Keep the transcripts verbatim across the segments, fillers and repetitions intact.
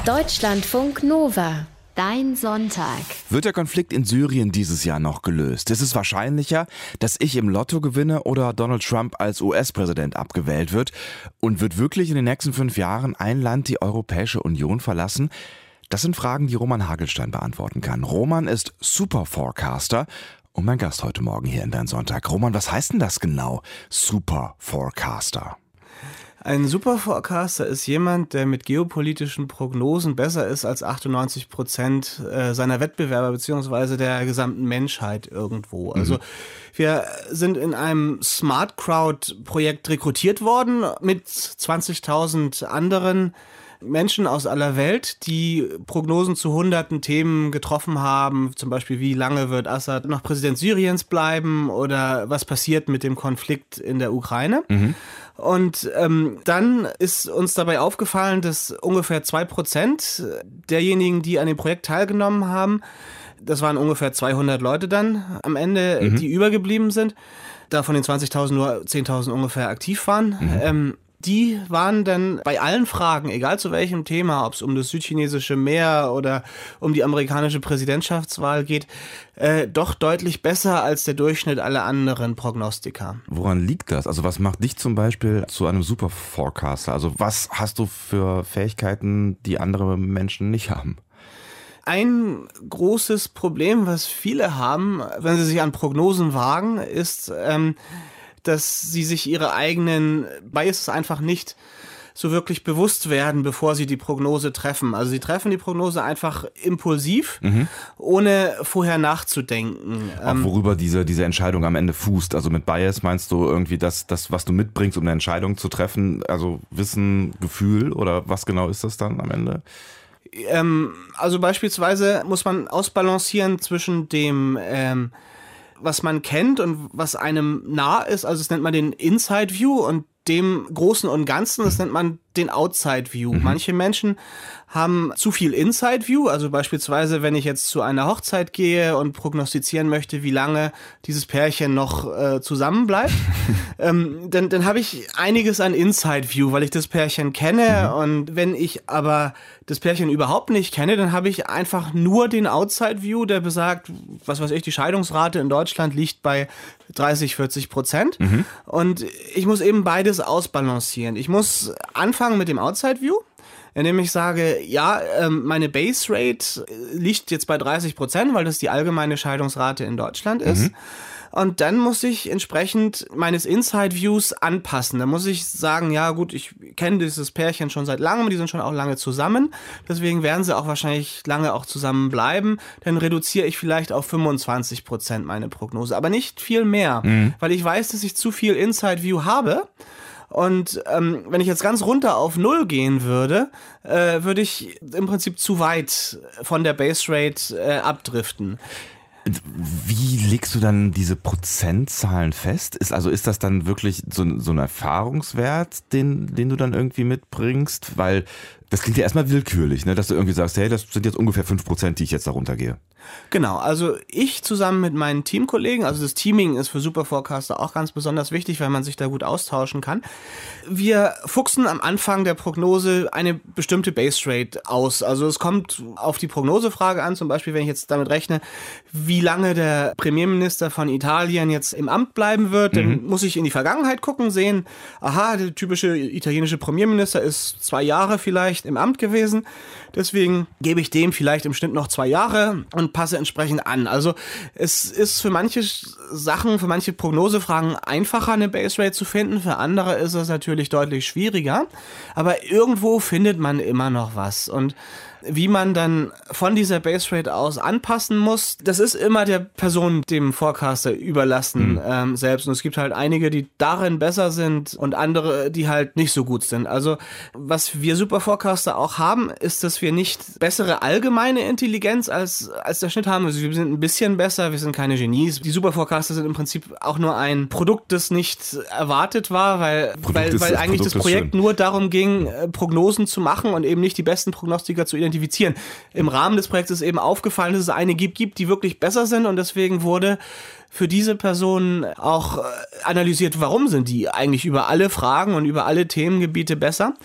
Deutschlandfunk Nova. Dein Sonntag. Wird der Konflikt in Syrien dieses Jahr noch gelöst? Ist es wahrscheinlicher, dass ich im Lotto gewinne oder Donald Trump als U S-Präsident abgewählt wird? Und wird wirklich in den nächsten fünf Jahren ein Land die Europäische Union verlassen? Das sind Fragen, die Roman Hagelstein beantworten kann. Roman ist Super-Forecaster und mein Gast heute Morgen hier in Dein Sonntag. Roman, was heißt denn das genau, Super-Forecaster? Ein Superforecaster ist jemand, der mit geopolitischen Prognosen besser ist als achtundneunzig Prozent seiner Wettbewerber bzw. der gesamten Menschheit irgendwo. Mhm. Also wir sind in einem Smart Crowd-Projekt rekrutiert worden mit zwanzigtausend anderen Menschen aus aller Welt, die Prognosen zu hunderten Themen getroffen haben, zum Beispiel wie lange wird Assad noch Präsident Syriens bleiben oder was passiert mit dem Konflikt in der Ukraine. Mhm. Und ähm, dann ist uns dabei aufgefallen, dass ungefähr zwei Prozent derjenigen, die an dem Projekt teilgenommen haben, das waren ungefähr zweihundert Leute dann am Ende, mhm. die übergeblieben sind, da von den zwanzigtausend nur zehntausend ungefähr aktiv waren, mhm. ähm, die waren dann bei allen Fragen, egal zu welchem Thema, ob es um das südchinesische Meer oder um die amerikanische Präsidentschaftswahl geht, äh, doch deutlich besser als der Durchschnitt aller anderen Prognostiker. Woran liegt das? Also was macht dich zum Beispiel zu einem Super-Forecaster? Also was hast du für Fähigkeiten, die andere Menschen nicht haben? Ein großes Problem, was viele haben, wenn sie sich an Prognosen wagen, ist, ähm, dass sie sich ihre eigenen Biases einfach nicht so wirklich bewusst werden, bevor sie die Prognose treffen. Also sie treffen die Prognose einfach impulsiv, mhm. ohne vorher nachzudenken. Auch worüber diese, diese Entscheidung am Ende fußt. Also mit Bias meinst du irgendwie das, das, was du mitbringst, um eine Entscheidung zu treffen? Also Wissen, Gefühl oder was genau ist das dann am Ende? Ähm, also beispielsweise muss man ausbalancieren zwischen dem ähm, was man kennt und was einem nah ist, also das nennt man den Inside View, und dem Großen und Ganzen, das nennt man den Outside View. Mhm. Manche Menschen haben zu viel Inside View, also beispielsweise, wenn ich jetzt zu einer Hochzeit gehe und prognostizieren möchte, wie lange dieses Pärchen noch äh, zusammen bleibt, ähm, dann, dann habe ich einiges an Inside View, weil ich das Pärchen kenne. Mhm. Und wenn ich aber das Pärchen überhaupt nicht kenne, dann habe ich einfach nur den Outside View, der besagt, was weiß ich, die Scheidungsrate in Deutschland liegt bei dreißig, vierzig Prozent. Mhm. Und ich muss eben beides ausbalancieren. Ich muss anfangen mit dem Outside View, indem ich sage, ja, meine Base Rate liegt jetzt bei dreißig Prozent, weil das die allgemeine Scheidungsrate in Deutschland ist. Mhm. Und dann muss ich entsprechend meines Inside Views anpassen. Da muss ich sagen, ja gut, ich kenne dieses Pärchen schon seit langem, die sind schon auch lange zusammen. Deswegen werden sie auch wahrscheinlich lange auch zusammen bleiben. Dann reduziere ich vielleicht auf fünfundzwanzig Prozent meine Prognose, aber nicht viel mehr, mhm. weil ich weiß, dass ich zu viel Inside View habe. Und ähm, wenn ich jetzt ganz runter auf Null gehen würde, äh, würde ich im Prinzip zu weit von der Base Rate äh, abdriften. Wie legst du dann diese Prozentzahlen fest? Ist, also ist das dann wirklich so, so ein Erfahrungswert, den, den du dann irgendwie mitbringst? Weil das klingt ja erstmal willkürlich, ne? Dass du irgendwie sagst, hey, das sind jetzt ungefähr fünf Prozent, die ich jetzt da runtergehe. Genau, also ich zusammen mit meinen Teamkollegen, also das Teaming ist für Superforecaster auch ganz besonders wichtig, weil man sich da gut austauschen kann. Wir fuchsen am Anfang der Prognose eine bestimmte Base Rate aus. Also es kommt auf die Prognosefrage an, zum Beispiel, wenn ich jetzt damit rechne, wie lange der Premierminister von Italien jetzt im Amt bleiben wird, mhm. dann muss ich in die Vergangenheit gucken, sehen, aha, der typische italienische Premierminister ist zwei Jahre vielleicht im Amt gewesen, deswegen gebe ich dem vielleicht im Schnitt noch zwei Jahre und passe entsprechend an. Also es ist für manche Sachen, für manche Prognosefragen einfacher, eine Base Rate zu finden, für andere ist es natürlich deutlich schwieriger, aber irgendwo findet man immer noch was. Und wie man dann von dieser Base Rate aus anpassen muss, das ist immer der Person, dem Forecaster überlassen mhm. ähm, selbst. Und es gibt halt einige, die darin besser sind und andere, die halt nicht so gut sind. Also was wir Superforecaster auch haben, ist, dass wir nicht bessere allgemeine Intelligenz als, als der Schnitt haben. Also wir sind ein bisschen besser, wir sind keine Genies. Die Superforecaster sind im Prinzip auch nur ein Produkt, das nicht erwartet war, weil, weil, weil eigentlich Produkt das Projekt nur darum ging, Prognosen zu machen und eben nicht die besten Prognostiker zu identifizieren. Im Rahmen des Projektes ist eben aufgefallen, dass es eine gibt, gibt, die wirklich besser sind, und deswegen wurde für diese Personen auch analysiert, warum sind die eigentlich über alle Fragen und über alle Themengebiete besser.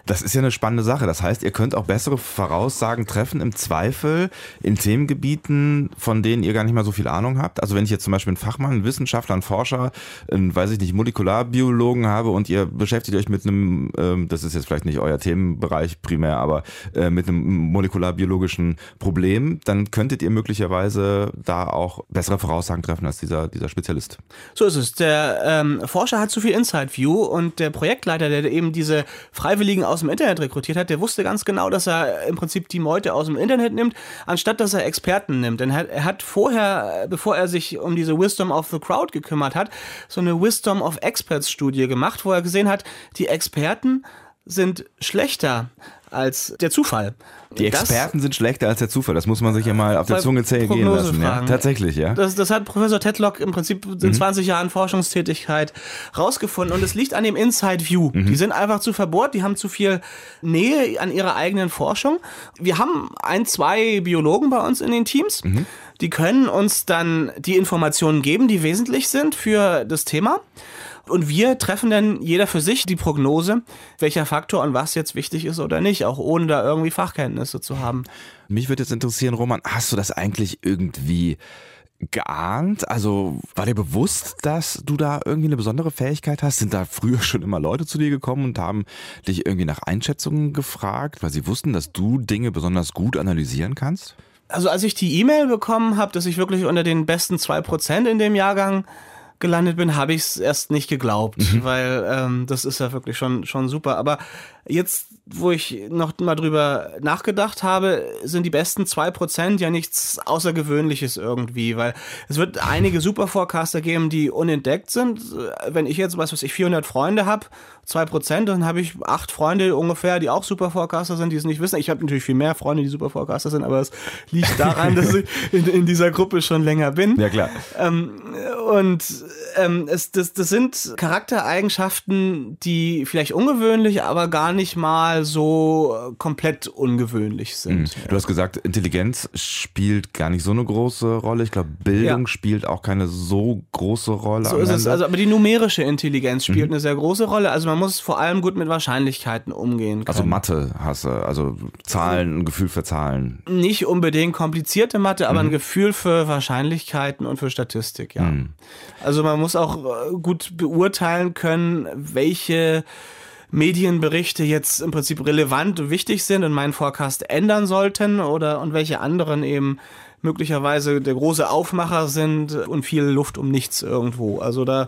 Das ist ja eine spannende Sache. Das heißt, ihr könnt auch bessere Voraussagen treffen im Zweifel in Themengebieten, von denen ihr gar nicht mal so viel Ahnung habt. Also wenn ich jetzt zum Beispiel einen Fachmann, einen Wissenschaftler, einen Forscher, einen, weiß ich nicht, Molekularbiologen habe und ihr beschäftigt euch mit einem, ähm, das ist jetzt vielleicht nicht euer Themenbereich primär, aber äh, mit einem molekularbiologischen Problem, dann könntet ihr möglicherweise da auch bessere Voraussagen treffen als dieser, dieser Spezialist. So ist es. Der ähm, Forscher hat zu viel Inside View und der Projektleiter, der eben diese Freiwilligen aus dem Internet rekrutiert hat, der wusste ganz genau, dass er im Prinzip die Meute aus dem Internet nimmt, anstatt dass er Experten nimmt. Denn er hat vorher, bevor er sich um diese Wisdom of the Crowd gekümmert hat, so eine Wisdom of Experts Studie gemacht, wo er gesehen hat, die Experten sind schlechter als der Zufall. Die Experten das, sind schlechter als der Zufall. Das muss man sich ja mal auf der Zunge zergehen lassen. Ja? Tatsächlich, ja. Das, das hat Professor Tetlock im Prinzip in mhm. zwanzig Jahren Forschungstätigkeit rausgefunden. Und es liegt an dem Inside View. Mhm. Die sind einfach zu verbohrt. Die haben zu viel Nähe an ihrer eigenen Forschung. Wir haben ein, zwei Biologen bei uns in den Teams. Mhm. Die können uns dann die Informationen geben, die wesentlich sind für das Thema. Und wir treffen dann jeder für sich die Prognose, welcher Faktor und was jetzt wichtig ist oder nicht, auch ohne da irgendwie Fachkenntnisse zu haben. Mich würde jetzt interessieren, Roman, hast du das eigentlich irgendwie geahnt? Also war dir bewusst, dass du da irgendwie eine besondere Fähigkeit hast? Sind da früher schon immer Leute zu dir gekommen und haben dich irgendwie nach Einschätzungen gefragt, weil sie wussten, dass du Dinge besonders gut analysieren kannst? Also als ich die E-Mail bekommen habe, dass ich wirklich unter den besten zwei Prozent in dem Jahrgang gelandet bin, habe ich es erst nicht geglaubt, mhm. weil ähm, das ist ja wirklich schon, schon super. Aber jetzt, wo ich noch mal drüber nachgedacht habe, sind die besten zwei Prozent ja nichts Außergewöhnliches irgendwie, weil es wird einige Superforecaster geben, die unentdeckt sind. Wenn ich jetzt, was weiß ich, vierhundert Freunde habe, zwei Prozent, dann habe ich acht Freunde ungefähr, die auch Superforecaster sind, die es nicht wissen. Ich habe natürlich viel mehr Freunde, die Superforecaster sind, aber es liegt daran, dass ich in, in dieser Gruppe schon länger bin. Ja, klar. Ähm, und ähm, es, das, das sind Charaktereigenschaften, die vielleicht ungewöhnlich, aber gar nicht mal so komplett ungewöhnlich sind. Du hast gesagt, Intelligenz spielt gar nicht so eine große Rolle. Ich glaube, Bildung ja. spielt auch keine so große Rolle. So ist es. Also, aber die numerische Intelligenz spielt mhm. eine sehr große Rolle. Also man muss vor allem gut mit Wahrscheinlichkeiten umgehen können. Also Mathe hast du, also Zahlen, ein Gefühl für Zahlen. Nicht unbedingt komplizierte Mathe, aber mhm. ein Gefühl für Wahrscheinlichkeiten und für Statistik, ja. Mhm. Also man muss auch gut beurteilen können, welche Medienberichte jetzt im Prinzip relevant und wichtig sind und meinen Forecast ändern sollten oder und welche anderen eben möglicherweise der große Aufmacher sind und viel Luft um nichts irgendwo. Also da,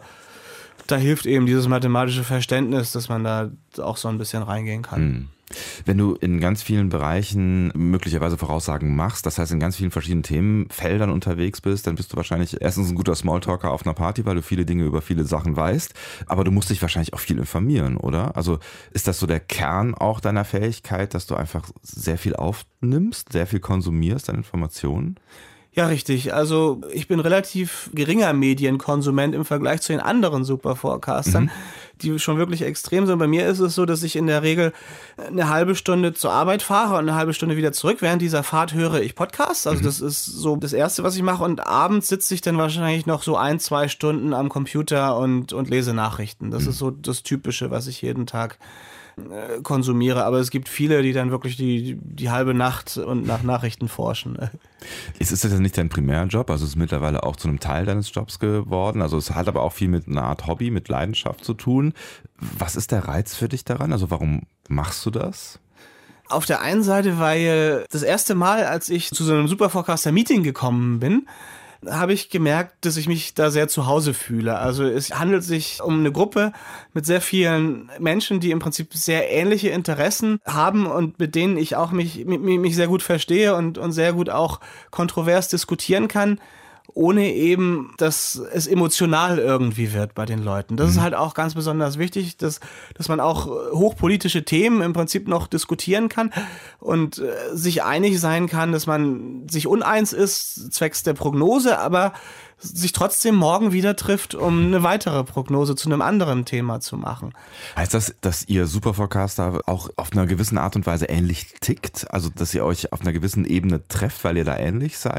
da hilft eben dieses mathematische Verständnis, dass man da auch so ein bisschen reingehen kann. Hm. Wenn du in ganz vielen Bereichen möglicherweise Voraussagen machst, das heißt in ganz vielen verschiedenen Themenfeldern unterwegs bist, dann bist du wahrscheinlich erstens ein guter Smalltalker auf einer Party, weil du viele Dinge über viele Sachen weißt, aber du musst dich wahrscheinlich auch viel informieren, oder? Also ist das so der Kern auch deiner Fähigkeit, dass du einfach sehr viel aufnimmst, sehr viel konsumierst an Informationen? Ja, richtig. Also ich bin relativ geringer Medienkonsument im Vergleich zu den anderen Superforecastern, mhm. die schon wirklich extrem sind. Bei mir ist es so, dass ich in der Regel eine halbe Stunde zur Arbeit fahre und eine halbe Stunde wieder zurück. Während dieser Fahrt höre ich Podcasts. Also mhm. das ist so das Erste, was ich mache. Und abends sitze ich dann wahrscheinlich noch so ein, zwei Stunden am Computer und, und lese Nachrichten. Das mhm. ist so das Typische, was ich jeden Tag konsumiere, aber es gibt viele, die dann wirklich die, die halbe Nacht und nach Nachrichten forschen. Ist es jetzt nicht dein Primärjob? Also es ist mittlerweile auch zu einem Teil deines Jobs geworden. Also es hat aber auch viel mit einer Art Hobby, mit Leidenschaft zu tun. Was ist der Reiz für dich daran? Also warum machst du das? Auf der einen Seite, weil das erste Mal, als ich zu so einem Superforecaster-Meeting gekommen bin, habe ich gemerkt, dass ich mich da sehr zu Hause fühle. Also es handelt sich um eine Gruppe mit sehr vielen Menschen, die im Prinzip sehr ähnliche Interessen haben und mit denen ich auch mich, mich, mich sehr gut verstehe und, und sehr gut auch kontrovers diskutieren kann, ohne eben, dass es emotional irgendwie wird bei den Leuten. Das ist halt auch ganz besonders wichtig, dass, dass man auch hochpolitische Themen im Prinzip noch diskutieren kann und äh, sich einig sein kann, dass man sich uneins ist, zwecks der Prognose, aber sich trotzdem morgen wieder trifft, um eine weitere Prognose zu einem anderen Thema zu machen. Heißt das, dass ihr Superforecaster auch auf einer gewissen Art und Weise ähnlich tickt? Also, dass ihr euch auf einer gewissen Ebene trefft, weil ihr da ähnlich seid?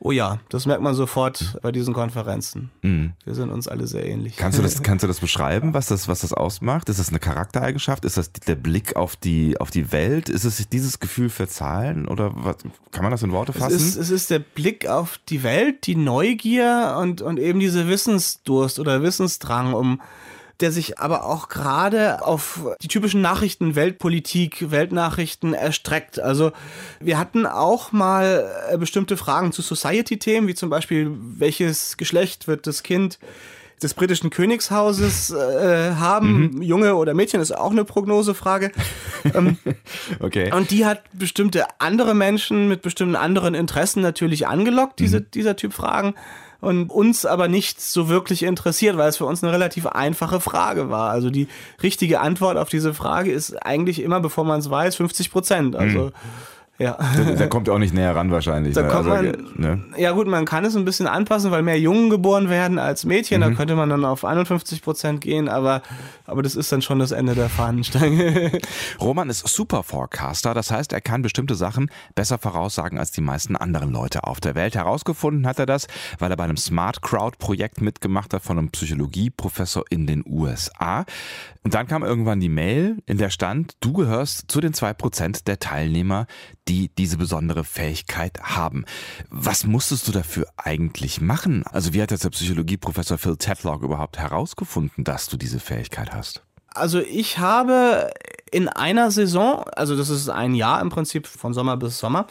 Oh ja, das merkt man sofort bei diesen Konferenzen. Mhm. Wir sind uns alle sehr ähnlich. Kannst du das, kannst du das beschreiben, was das, was das ausmacht? Ist das eine Charaktereigenschaft? Ist das der Blick auf die, auf die Welt? Ist es dieses Gefühl für Zahlen? Oder was, kann man das in Worte fassen? Es ist, es ist der Blick auf die Welt, die Neugier und, und eben diese Wissensdurst oder Wissensdrang, um der sich aber auch gerade auf die typischen Nachrichten, Weltpolitik, Weltnachrichten erstreckt. Also wir hatten auch mal bestimmte Fragen zu Society-Themen, wie zum Beispiel, welches Geschlecht wird das Kind des britischen Königshauses äh, haben, mhm. Junge oder Mädchen, ist auch eine Prognosefrage. ähm, okay. Und die hat bestimmte andere Menschen mit bestimmten anderen Interessen natürlich angelockt, diese, mhm. dieser Typ Fragen. Und uns aber nicht so wirklich interessiert, weil es für uns eine relativ einfache Frage war. Also die richtige Antwort auf diese Frage ist eigentlich immer, bevor man es weiß, fünfzig Prozent. Also mhm. ja. Da, da kommt auch nicht näher ran wahrscheinlich. Da ne? kommt also, man, ne? Ja gut, man kann es ein bisschen anpassen, weil mehr Jungen geboren werden als Mädchen. Mhm. Da könnte man dann auf einundfünfzig Prozent gehen, aber, aber das ist dann schon das Ende der Fahnenstange. Roman ist Super Forecaster, das heißt, er kann bestimmte Sachen besser voraussagen als die meisten anderen Leute auf der Welt. Herausgefunden hat er das, weil er bei einem Smart Crowd Projekt mitgemacht hat von einem Psychologieprofessor in den U S A. Und dann kam irgendwann die Mail, in der stand, du gehörst zu den zwei Prozent der Teilnehmer, die diese besondere Fähigkeit haben. Was musstest du dafür eigentlich machen? Also wie hat jetzt der Psychologieprofessor Phil Tetlock überhaupt herausgefunden, dass du diese Fähigkeit hast? Also ich habe in einer Saison, also das ist ein Jahr im Prinzip von Sommer bis Sommer,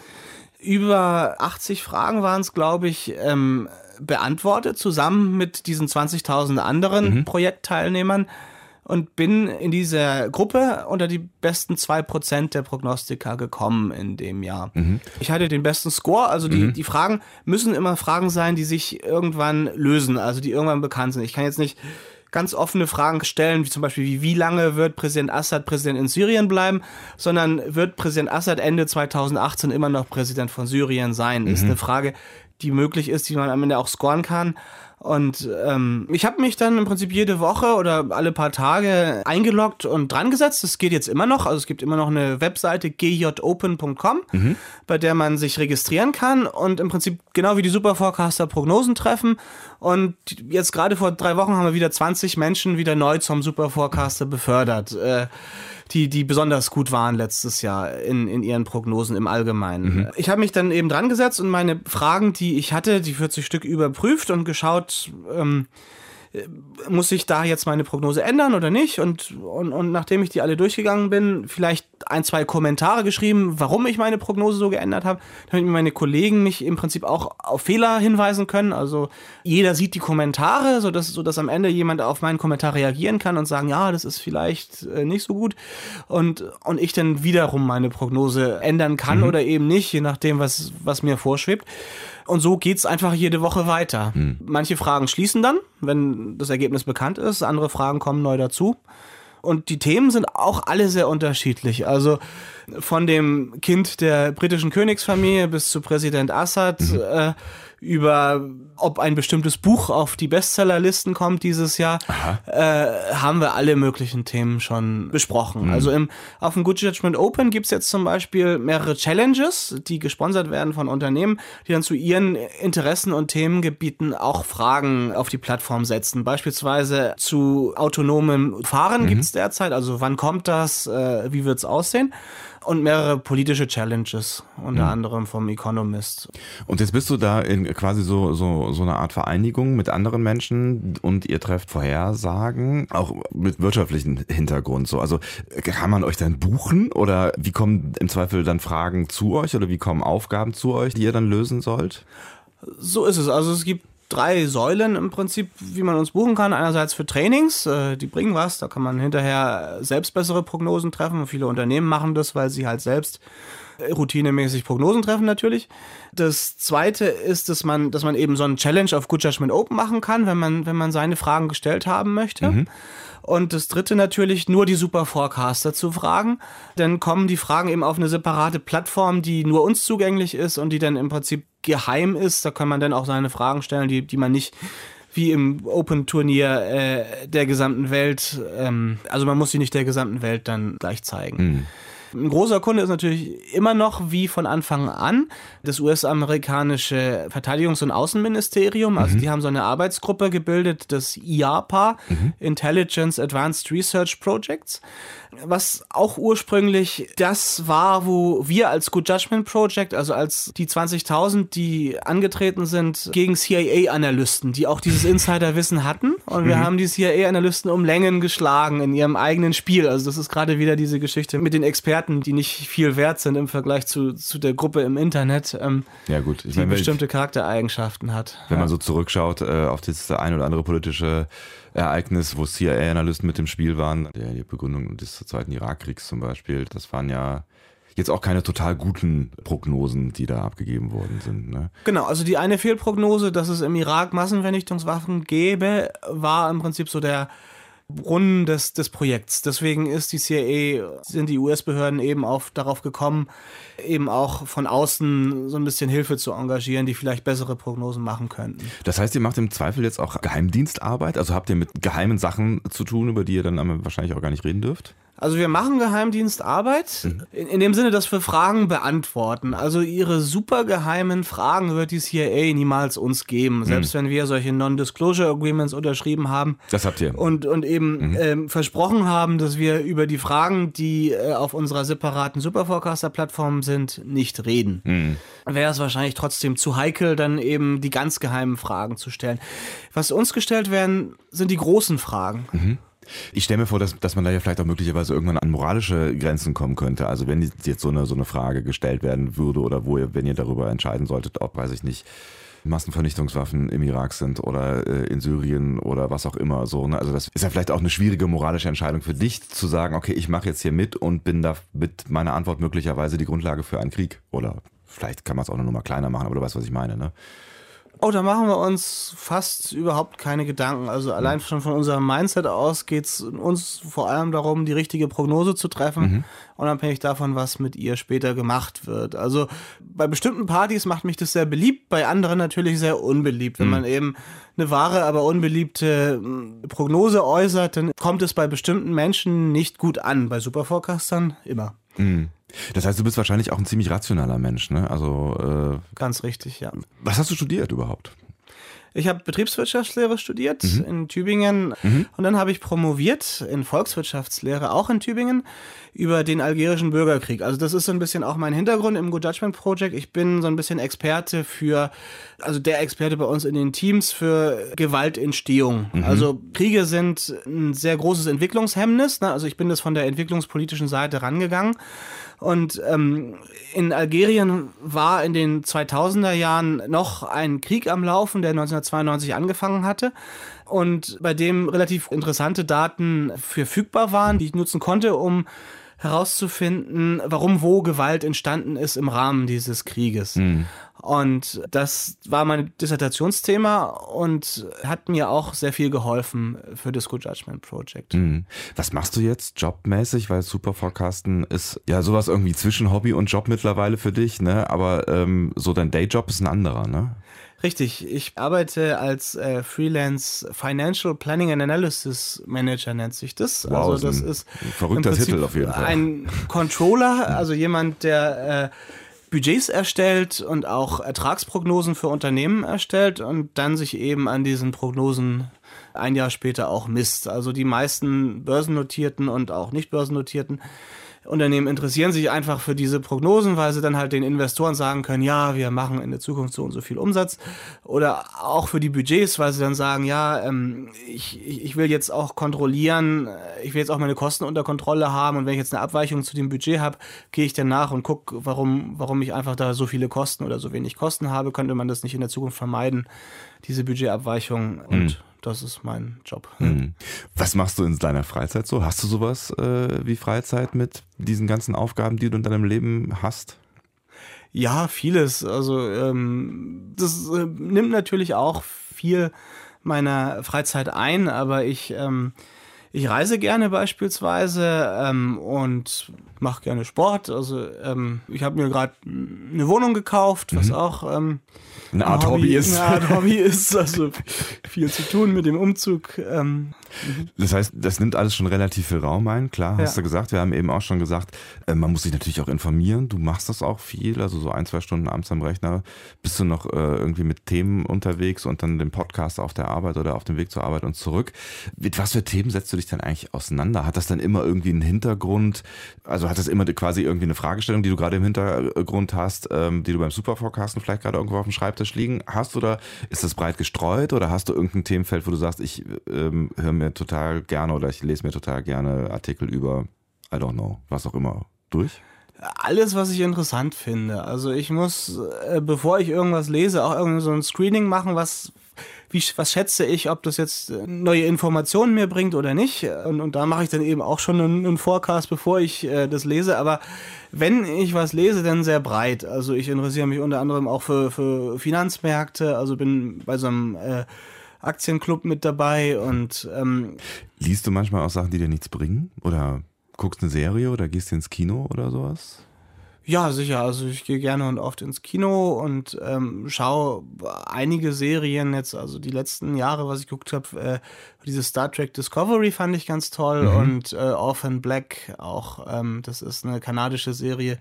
über achtzig Fragen waren es, glaube ich, ähm, beantwortet, zusammen mit diesen zwanzigtausend anderen mhm. Projektteilnehmern. Und bin in dieser Gruppe unter die besten zwei Prozent der Prognostiker gekommen in dem Jahr. Mhm. Ich hatte den besten Score, also die, mhm. die Fragen müssen immer Fragen sein, die sich irgendwann lösen, also die irgendwann bekannt sind. Ich kann jetzt nicht ganz offene Fragen stellen, wie zum Beispiel, wie, wie lange wird Präsident Assad Präsident in Syrien bleiben, sondern wird Präsident Assad Ende zweitausendachtzehn immer noch Präsident von Syrien sein? Mhm. Ist eine Frage, die möglich ist, die man am Ende auch scoren kann. Und ähm, ich habe mich dann im Prinzip jede Woche oder alle paar Tage eingeloggt und dran gesetzt. Das geht jetzt immer noch. Also es gibt immer noch eine Webseite g j open punkt com, mhm. bei der man sich registrieren kann und im Prinzip genau wie die Super Forecaster Prognosen treffen. Und jetzt gerade vor drei Wochen haben wir wieder zwanzig Menschen wieder neu zum Super Forecaster befördert, äh, die die besonders gut waren letztes Jahr in, in ihren Prognosen im Allgemeinen. Mhm. Ich habe mich dann eben dran gesetzt und meine Fragen, die ich hatte, die vierzig Stück überprüft und geschaut, ähm, muss ich da jetzt meine Prognose ändern oder nicht? Und, und, und nachdem ich die alle durchgegangen bin, vielleicht ein, zwei Kommentare geschrieben, warum ich meine Prognose so geändert habe, damit mir meine Kollegen mich im Prinzip auch auf Fehler hinweisen können. Also jeder sieht die Kommentare, sodass, sodass am Ende jemand auf meinen Kommentar reagieren kann und sagen, ja, das ist vielleicht nicht so gut. Und, und ich dann wiederum meine Prognose ändern kann mhm. oder eben nicht, je nachdem, was, was mir vorschwebt. Und so geht's einfach jede Woche weiter. Hm. Manche Fragen schließen dann, wenn das Ergebnis bekannt ist. Andere Fragen kommen neu dazu. Und die Themen sind auch alle sehr unterschiedlich. Also von dem Kind der britischen Königsfamilie bis zu Präsident Assad, mhm. äh, über ob ein bestimmtes Buch auf die Bestsellerlisten kommt dieses Jahr, äh, haben wir alle möglichen Themen schon besprochen. Mhm. Also im, auf dem Good Judgment Open gibt's jetzt zum Beispiel mehrere Challenges, die gesponsert werden von Unternehmen, die dann zu ihren Interessen und Themengebieten auch Fragen auf die Plattform setzen. Beispielsweise zu autonomem Fahren mhm. gibt's derzeit, also wann kommt das, äh, wie wird's aussehen? Und mehrere politische Challenges, unter mhm. anderem vom Economist. Und jetzt bist du da in quasi so, so, so eine Art Vereinigung mit anderen Menschen und ihr trefft Vorhersagen, auch mit wirtschaftlichem Hintergrund. So. Also kann man euch dann buchen oder wie kommen im Zweifel dann Fragen zu euch oder wie kommen Aufgaben zu euch, die ihr dann lösen sollt? So ist es. Also es gibt drei Säulen im Prinzip, wie man uns buchen kann. Einerseits für Trainings, äh, die bringen was, da kann man hinterher selbst bessere Prognosen treffen. Viele Unternehmen machen das, weil sie halt selbst äh, routinemäßig Prognosen treffen natürlich. Das zweite ist, dass man, dass man eben so einen Challenge auf Good Judgment Open machen kann, wenn man, wenn man seine Fragen gestellt haben möchte. Mhm. Und das dritte natürlich, nur die Super Forecaster zu fragen. Dann kommen die Fragen eben auf eine separate Plattform, die nur uns zugänglich ist und die dann im Prinzip geheim ist. Da kann man dann auch seine Fragen stellen, die, die man nicht wie im Open-Turnier äh, der gesamten Welt, ähm, also man muss sie nicht der gesamten Welt dann gleich zeigen. Mhm. Ein großer Kunde ist natürlich immer noch, wie von Anfang an, das U S-amerikanische Verteidigungs- und Außenministerium. Also mhm. die haben so eine Arbeitsgruppe gebildet, das I A P A, mhm. Intelligence Advanced Research Projects, was auch ursprünglich das war, wo wir als Good Judgment Project, also als die zwanzigtausend, die angetreten sind gegen C I A-Analysten, die auch dieses Insiderwissen hatten. Und wir mhm. haben die C I A-Analysten um Längen geschlagen in ihrem eigenen Spiel. Also das ist gerade wieder diese Geschichte mit den Experten, die nicht viel wert sind im Vergleich zu, zu der Gruppe im Internet, ähm, ja, gut. Ich die meine, bestimmte Charaktereigenschaften hat. Wenn ja. man so zurückschaut äh, auf das ein oder andere politische Ereignis, wo C I A-Analysten mit im Spiel waren, die Begründung des Zweiten Irakkriegs zum Beispiel, das waren ja jetzt auch keine total guten Prognosen, die da abgegeben worden sind. Ne? Genau, also die eine Fehlprognose, dass es im Irak Massenvernichtungswaffen gäbe, war im Prinzip so der Brunnen des, des Projekts. Deswegen ist die C I A, sind die U S-Behörden eben auf, darauf gekommen, eben auch von außen so ein bisschen Hilfe zu engagieren, die vielleicht bessere Prognosen machen könnten. Das heißt, ihr macht im Zweifel jetzt auch Geheimdienstarbeit? Also habt ihr mit geheimen Sachen zu tun, über die ihr dann wahrscheinlich auch gar nicht reden dürft? Also wir machen Geheimdienstarbeit mhm. in, in dem Sinne, dass wir Fragen beantworten. Also ihre supergeheimen Fragen wird die C I A niemals uns geben, selbst mhm. wenn wir solche Non-Disclosure Agreements unterschrieben haben. Das habt ihr. Und, und eben mhm. ähm, versprochen haben, dass wir über die Fragen, die äh, auf unserer separaten Superforecaster-Plattform sind, nicht reden. Mhm. Wäre es wahrscheinlich trotzdem zu heikel, dann eben die ganz geheimen Fragen zu stellen. Was uns gestellt werden, sind die großen Fragen. Mhm. Ich stelle mir vor, dass, dass man da ja vielleicht auch möglicherweise irgendwann an moralische Grenzen kommen könnte. Also wenn jetzt so eine, so eine Frage gestellt werden würde oder wo ihr, wenn ihr darüber entscheiden solltet, ob, weiß ich nicht, Massenvernichtungswaffen im Irak sind oder äh, in Syrien oder was auch immer. So, ne? Also das ist ja vielleicht auch eine schwierige moralische Entscheidung für dich, zu sagen, okay, ich mache jetzt hier mit und bin da mit meiner Antwort möglicherweise die Grundlage für einen Krieg. Oder vielleicht kann man es auch noch mal kleiner machen, aber du weißt, was ich meine, ne? Oh, da machen wir uns fast überhaupt keine Gedanken. Also allein schon von unserem Mindset aus geht es uns vor allem darum, die richtige Prognose zu treffen, mhm. unabhängig davon, was mit ihr später gemacht wird. Also bei bestimmten Partys macht mich das sehr beliebt, bei anderen natürlich sehr unbeliebt. Wenn mhm. man eben eine wahre, aber unbeliebte Prognose äußert, dann kommt es bei bestimmten Menschen nicht gut an. Bei Superforecastern immer. Mhm. Das heißt, du bist wahrscheinlich auch ein ziemlich rationaler Mensch, ne? Also äh, ganz richtig, ja. Was hast du studiert überhaupt? Ich habe Betriebswirtschaftslehre studiert mhm. in Tübingen mhm. und dann habe ich promoviert in Volkswirtschaftslehre, auch in Tübingen, über den algerischen Bürgerkrieg. Also das ist so ein bisschen auch mein Hintergrund im Good Judgment Project. Ich bin so ein bisschen Experte für, also der Experte bei uns in den Teams für Gewaltentstehung. Mhm. Also Kriege sind ein sehr großes Entwicklungshemmnis, ne? Also ich bin das von der entwicklungspolitischen Seite rangegangen. Und ähm, in Algerien war in den zweitausender Jahren noch ein Krieg am Laufen, der neunzehnhundertzweiundneunzig angefangen hatte und bei dem relativ interessante Daten verfügbar waren, die ich nutzen konnte, um herauszufinden, warum wo Gewalt entstanden ist im Rahmen dieses Krieges. Mhm. Und das war mein Dissertationsthema und hat mir auch sehr viel geholfen für das Good Judgment Project. Mhm. Was machst du jetzt jobmäßig? Weil Superforecasten ist ja sowas irgendwie zwischen Hobby und Job mittlerweile für dich, ne? Aber ähm, so dein Dayjob ist ein anderer, ne? Richtig, ich arbeite als äh, Freelance Financial Planning and Analysis Manager, nennt sich das. Wow, also das ein ist verrückter Titel auf jeden Fall. Ein Controller, also jemand, der äh, Budgets erstellt und auch Ertragsprognosen für Unternehmen erstellt und dann sich eben an diesen Prognosen ein Jahr später auch misst. Also die meisten börsennotierten und auch nicht börsennotierten Unternehmen interessieren sich einfach für diese Prognosen, weil sie dann halt den Investoren sagen können, ja, wir machen in der Zukunft so und so viel Umsatz. Oder auch für die Budgets, weil sie dann sagen, ja, ähm, ich, ich will jetzt auch kontrollieren, ich will jetzt auch meine Kosten unter Kontrolle haben und wenn ich jetzt eine Abweichung zu dem Budget habe, gehe ich dann nach und gucke, warum, warum ich einfach da so viele Kosten oder so wenig Kosten habe. Könnte man das nicht in der Zukunft vermeiden, diese Budgetabweichung und mhm. Das ist mein Job. Mhm. Was machst du in deiner Freizeit so? Hast du sowas äh, wie Freizeit mit diesen ganzen Aufgaben, die du in deinem Leben hast? Ja, vieles. Also ähm, das äh, nimmt natürlich auch viel meiner Freizeit ein, aber ich ähm, Ich reise gerne beispielsweise ähm, und mache gerne Sport. Also ähm, ich habe mir gerade eine Wohnung gekauft, was mhm. auch ähm, eine Art Hobby, Hobby ist. Eine Art Hobby ist, also viel zu tun mit dem Umzug. Ähm. Das heißt, das nimmt alles schon relativ viel Raum ein, klar, hast ja. du gesagt. Wir haben eben auch schon gesagt, äh, man muss sich natürlich auch informieren. Du machst das auch viel, also so ein, zwei Stunden abends am Rechner. Bist du noch äh, irgendwie mit Themen unterwegs und dann den Podcast auf der Arbeit oder auf dem Weg zur Arbeit und zurück. Mit was für Themen setzt du dich denn eigentlich auseinander? Hat das dann immer irgendwie einen Hintergrund? Also hat das immer quasi irgendwie eine Fragestellung, die du gerade im Hintergrund hast, ähm, die du beim Superforecasten vielleicht gerade irgendwo auf dem Schreibtisch liegen hast? Oder ist das breit gestreut? Oder hast du irgendein Themenfeld, wo du sagst, ich ähm, höre mir total gerne oder ich lese mir total gerne Artikel über, I don't know, was auch immer durch? Alles, was ich interessant finde. Also ich muss, äh, bevor ich irgendwas lese, auch irgendwie so ein Screening machen, was Wie, was schätze ich, ob das jetzt neue Informationen mir bringt oder nicht. Und, und da mache ich dann eben auch schon einen, einen Forecast, bevor ich äh, das lese. Aber wenn ich was lese, dann sehr breit. Also ich interessiere mich unter anderem auch für, für Finanzmärkte. Also bin bei so einem äh, Aktienclub mit dabei. Und ähm, liest du manchmal auch Sachen, die dir nichts bringen? Oder guckst eine Serie oder gehst du ins Kino oder sowas? Ja, sicher. Also ich gehe gerne und oft ins Kino und ähm, schaue einige Serien jetzt, also die letzten Jahre, was ich geguckt habe, äh, diese Star Trek Discovery fand ich ganz toll mhm. und äh, Orphan Black auch. Ähm, das ist eine kanadische Serie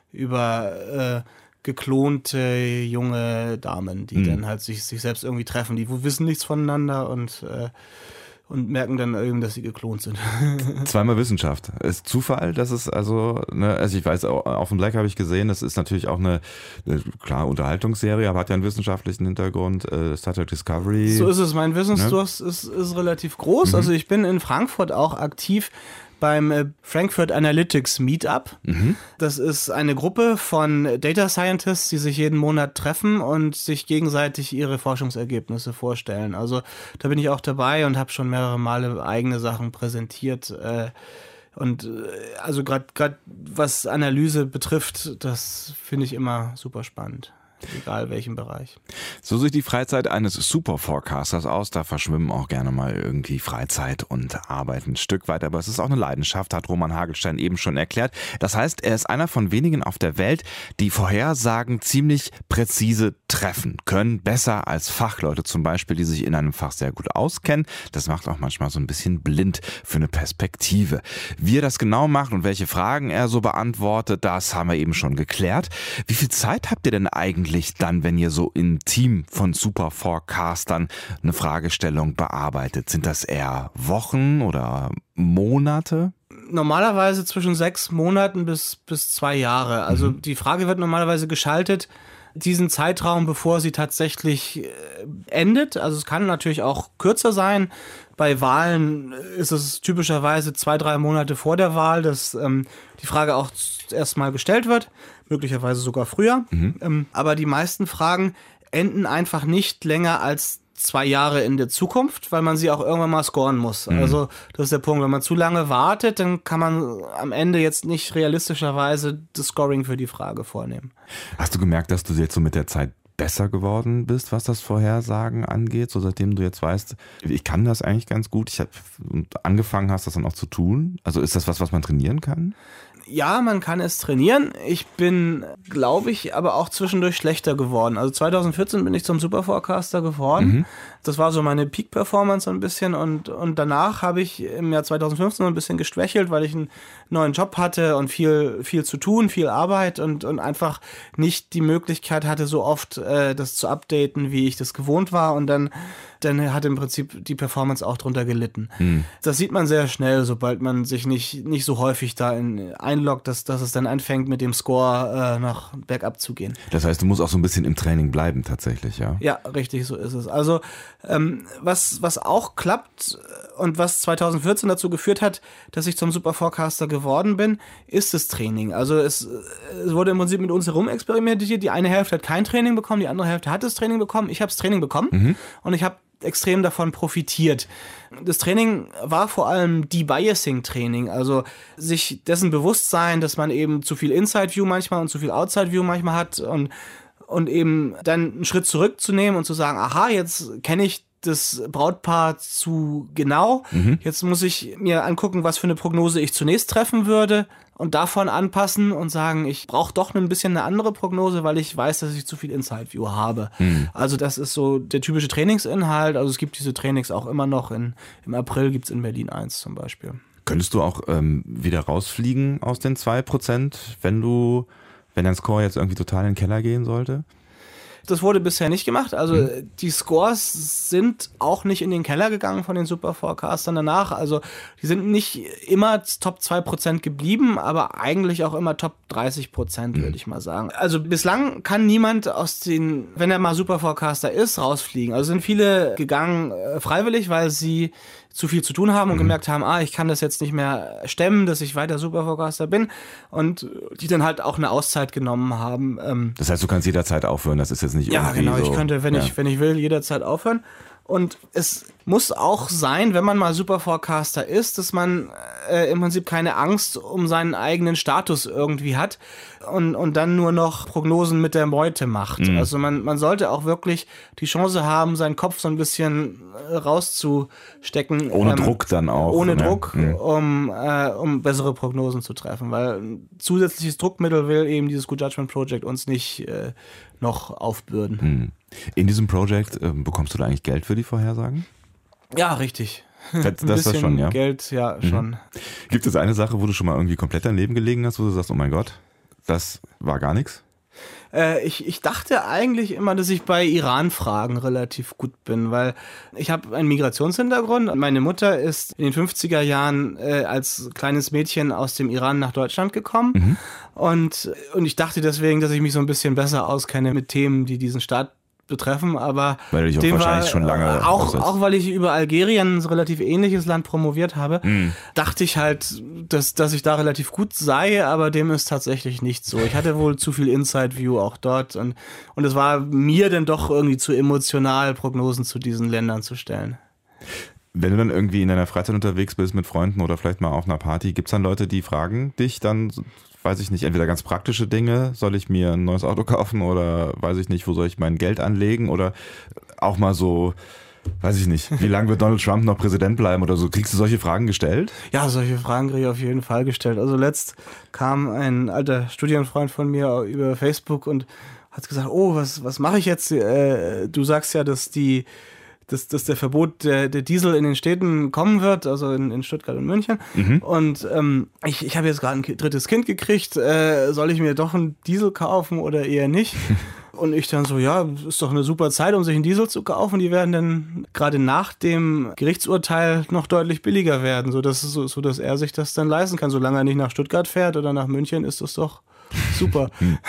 über äh, geklonte junge Damen, die mhm. dann halt sich, sich selbst irgendwie treffen. Die wissen nichts voneinander und äh, und merken dann eben, dass sie geklont sind. Zweimal Wissenschaft. Ist Zufall, dass es also, ne, also ich weiß, auf dem Black habe ich gesehen, das ist natürlich auch eine, eine klar Unterhaltungsserie, aber hat ja einen wissenschaftlichen Hintergrund, äh, Star Trek Discovery. So ist es, mein Wissensdurst ne? ist, ist relativ groß. Mhm. Also ich bin in Frankfurt auch aktiv beim äh, Frankfurt Analytics Meetup. Mhm. Das ist eine Gruppe von Data Scientists, die sich jeden Monat treffen und sich gegenseitig ihre Forschungsergebnisse vorstellen. Also da bin ich auch dabei und habe schon mehrere Male eigene Sachen präsentiert. Äh, und äh, also gerade gerade was Analyse betrifft, das finde ich immer super spannend. Egal welchen Bereich. So sieht die Freizeit eines Superforecasters aus. Da verschwimmen auch gerne mal irgendwie Freizeit und Arbeit ein Stück weit. Aber es ist auch eine Leidenschaft, hat Roman Hagelstein eben schon erklärt. Das heißt, er ist einer von wenigen auf der Welt, die Vorhersagen ziemlich präzise treffen können. Besser als Fachleute zum Beispiel, die sich in einem Fach sehr gut auskennen. Das macht auch manchmal so ein bisschen blind für eine Perspektive. Wie er das genau macht und welche Fragen er so beantwortet, das haben wir eben schon geklärt. Wie viel Zeit habt ihr denn eigentlich dann, wenn ihr so im Team von Superforecastern eine Fragestellung bearbeitet? Sind das eher Wochen oder Monate? Normalerweise zwischen sechs Monaten bis, bis zwei Jahre. Also mhm. die Frage wird normalerweise geschaltet, diesen Zeitraum, bevor sie tatsächlich endet. Also es kann natürlich auch kürzer sein. Bei Wahlen ist es typischerweise zwei, drei Monate vor der Wahl, dass ähm, die Frage auch erstmal gestellt wird, möglicherweise sogar früher. Mhm. Ähm, aber die meisten Fragen enden einfach nicht länger als zwei Jahre in der Zukunft, weil man sie auch irgendwann mal scoren muss. Mhm. Also das ist der Punkt. Wenn man zu lange wartet, dann kann man am Ende jetzt nicht realistischerweise das Scoring für die Frage vornehmen. Hast du gemerkt, dass du jetzt so mit der Zeit besser geworden bist, was das Vorhersagen angeht, so seitdem du jetzt weißt, ich kann das eigentlich ganz gut, ich habe angefangen hast, das dann auch zu tun? Also ist das was, was man trainieren kann? Ja, man kann es trainieren. Ich bin, glaube ich, aber auch zwischendurch schlechter geworden. Also zwanzig vierzehn bin ich zum Superforecaster geworden. Mhm. Das war so meine Peak-Performance so ein bisschen und, und danach habe ich im Jahr zwanzig fünfzehn ein bisschen geschwächelt, weil ich einen neuen Job hatte und viel, viel zu tun, viel Arbeit und, und einfach nicht die Möglichkeit hatte, so oft äh, das zu updaten, wie ich das gewohnt war und dann dann hat im Prinzip die Performance auch drunter gelitten. Hm. Das sieht man sehr schnell, sobald man sich nicht, nicht so häufig da in, einloggt, dass, dass es dann anfängt, mit dem Score äh, nach bergab zu gehen. Das heißt, du musst auch so ein bisschen im Training bleiben tatsächlich, ja? Ja, richtig, so ist es. Also ähm, was, was auch klappt und was zwanzig vierzehn dazu geführt hat, dass ich zum Superforecaster geworden bin, ist das Training. Also es, es wurde im Prinzip mit uns herum experimentiert. Die eine Hälfte hat kein Training bekommen, die andere Hälfte hat das Training bekommen. Ich habe das Training bekommen mhm. und ich habe extrem davon profitiert. Das Training war vor allem Debiasing-Training, also sich dessen bewusst sein, dass man eben zu viel Inside-View manchmal und zu viel Outside-View manchmal hat und, und eben dann einen Schritt zurückzunehmen und zu sagen, aha, jetzt kenne ich das Brautpaar zu genau. Mhm. Jetzt muss ich mir angucken, was für eine Prognose ich zunächst treffen würde und davon anpassen und sagen, ich brauche doch ein bisschen eine andere Prognose, weil ich weiß, dass ich zu viel Inside View habe. Mhm. Also das ist so der typische Trainingsinhalt. Also es gibt diese Trainings auch immer noch. In, im April gibt es in Berlin eins zum Beispiel. Könntest du auch ähm, wieder rausfliegen aus den zwei Prozent, wenn du, wenn dein Score jetzt irgendwie total in den Keller gehen sollte? Das wurde bisher nicht gemacht. Also mhm. die Scores sind auch nicht in den Keller gegangen von den Superforecastern danach. Also die sind nicht immer Top zwei Prozent geblieben, aber eigentlich auch immer Top dreißig Prozent, mhm. würde ich mal sagen. Also bislang kann niemand aus den, wenn er mal Superforecaster ist, rausfliegen. Also sind viele gegangen äh, freiwillig, weil sie zu viel zu tun haben und mhm. gemerkt haben, ah, ich kann das jetzt nicht mehr stemmen, dass ich weiter Superforecaster bin und die dann halt auch eine Auszeit genommen haben. Ähm das heißt, du kannst jederzeit aufhören, das ist jetzt nicht ja, irgendwie genau, so... ich könnte, wenn, ja. ich, wenn ich will, jederzeit aufhören. Und es muss auch sein, wenn man mal Superforecaster ist, dass man äh, im Prinzip keine Angst um seinen eigenen Status irgendwie hat und, und dann nur noch Prognosen mit der Meute macht. Mhm. Also man, man sollte auch wirklich die Chance haben, seinen Kopf so ein bisschen rauszustecken. Ohne ähm, Druck dann auch. Ohne ne? Druck, mhm. um, äh, um bessere Prognosen zu treffen. Weil ein zusätzliches Druckmittel will eben dieses Good Judgment Project uns nicht äh, noch aufbürden. Mhm. In diesem Projekt äh, bekommst du da eigentlich Geld für die Vorhersagen? Ja, richtig. Das, Ein das bisschen schon, ja? Geld, ja, mhm. schon. Gibt es eine Sache, wo du schon mal irgendwie komplett daneben gelegen hast, wo du sagst, oh mein Gott, das war gar nichts? Äh, ich, ich dachte eigentlich immer, dass ich bei Iran-Fragen relativ gut bin, weil ich habe einen Migrationshintergrund. Meine Mutter ist in den fünfziger Jahren äh, als kleines Mädchen aus dem Iran nach Deutschland gekommen. Mhm. Und, und ich dachte deswegen, dass ich mich so ein bisschen besser auskenne mit Themen, die diesen Staat betreffen, aber weil du dich auch wahrscheinlich war, schon lange auch, auch weil ich über Algerien, ein relativ ähnliches Land, promoviert habe, mm. dachte ich halt, dass, dass ich da relativ gut sei, aber dem ist tatsächlich nicht so. Ich hatte wohl zu viel Inside View auch dort und, und es war mir dann doch irgendwie zu emotional, Prognosen zu diesen Ländern zu stellen. Wenn du dann irgendwie in deiner Freizeit unterwegs bist mit Freunden oder vielleicht mal auf einer Party, gibt es dann Leute, die fragen dich dann, weiß ich nicht, entweder ganz praktische Dinge, soll ich mir ein neues Auto kaufen oder weiß ich nicht, wo soll ich mein Geld anlegen oder auch mal so, weiß ich nicht, wie lange wird Donald Trump noch Präsident bleiben oder so? Kriegst du solche Fragen gestellt? Ja, solche Fragen kriege ich auf jeden Fall gestellt. Also letzt kam ein alter Studienfreund von mir über Facebook und hat gesagt, oh, was, was mache ich jetzt? Äh, du sagst ja, dass die Dass, dass der Verbot der, der Diesel in den Städten kommen wird, also in, in Stuttgart und München. Mhm. Und ähm, ich, ich habe jetzt gerade ein drittes Kind gekriegt. Äh, soll ich mir doch einen Diesel kaufen oder eher nicht? Und ich dann so, ja, ist doch eine super Zeit, um sich einen Diesel zu kaufen. Die werden dann gerade nach dem Gerichtsurteil noch deutlich billiger werden, sodass, so, so dass er sich das dann leisten kann. Solange er nicht nach Stuttgart fährt oder nach München, ist das doch super.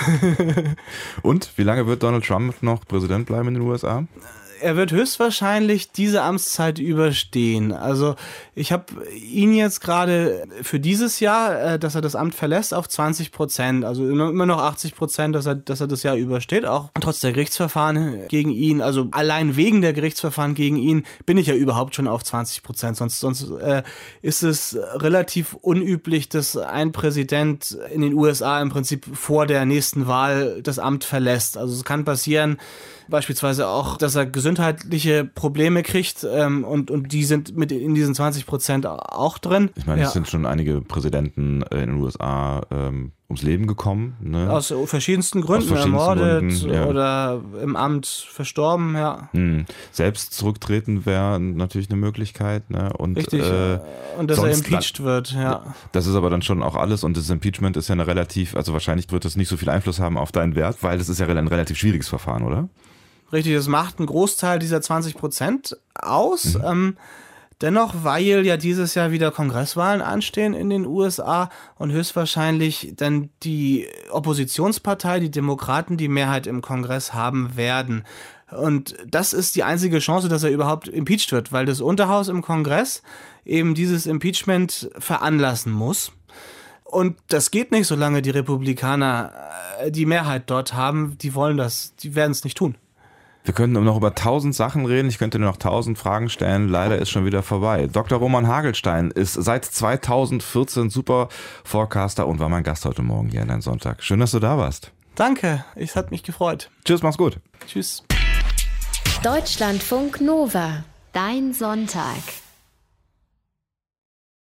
Und wie lange wird Donald Trump noch Präsident bleiben in den U S A? Er wird höchstwahrscheinlich diese Amtszeit überstehen. Also ich habe ihn jetzt gerade für dieses Jahr, dass er das Amt verlässt, auf zwanzig Prozent. Also immer noch achtzig Prozent, dass er, dass er das Jahr übersteht, auch trotz der Gerichtsverfahren gegen ihn. Also allein wegen der Gerichtsverfahren gegen ihn bin ich ja überhaupt schon auf zwanzig Prozent. Sonst, sonst äh, ist es relativ unüblich, dass ein Präsident in den U S A im Prinzip vor der nächsten Wahl das Amt verlässt. Also es kann passieren, beispielsweise auch, dass er gesundheitliche Probleme kriegt ähm, und, und die sind mit in diesen zwanzig Prozent auch drin. Ich meine, ja. es sind schon einige Präsidenten in den U S A ähm, ums Leben gekommen. Ne? Aus verschiedensten Gründen, Aus verschiedensten ermordet Gründen, ja. oder im Amt verstorben, ja. Hm. Selbst zurücktreten wäre natürlich eine Möglichkeit. Ne? Und, Richtig, äh, und dass er impeached wird, ja. Das ist aber dann schon auch alles und das Impeachment ist ja eine relativ, also wahrscheinlich wird das nicht so viel Einfluss haben auf deinen Wert, weil das ist ja ein relativ schwieriges Verfahren, oder? Richtig, das macht einen Großteil dieser zwanzig Prozent aus. Mhm. Ähm, dennoch, weil ja dieses Jahr wieder Kongresswahlen anstehen in den U S A und höchstwahrscheinlich dann die Oppositionspartei, die Demokraten, die Mehrheit im Kongress haben werden. Und das ist die einzige Chance, dass er überhaupt impeached wird, weil das Unterhaus im Kongress eben dieses Impeachment veranlassen muss. Und das geht nicht, solange die Republikaner die Mehrheit dort haben. Die wollen das, die werden es nicht tun. Wir könnten noch über tausend Sachen reden. Ich könnte nur noch tausend Fragen stellen. Leider ist schon wieder vorbei. Doktor Roman Hagelstein ist seit zweitausendvierzehn Superforecaster und war mein Gast heute Morgen hier in Dein Sonntag. Schön, dass du da warst. Danke, es hat mich gefreut. Tschüss, mach's gut. Tschüss. Deutschlandfunk Nova. Dein Sonntag.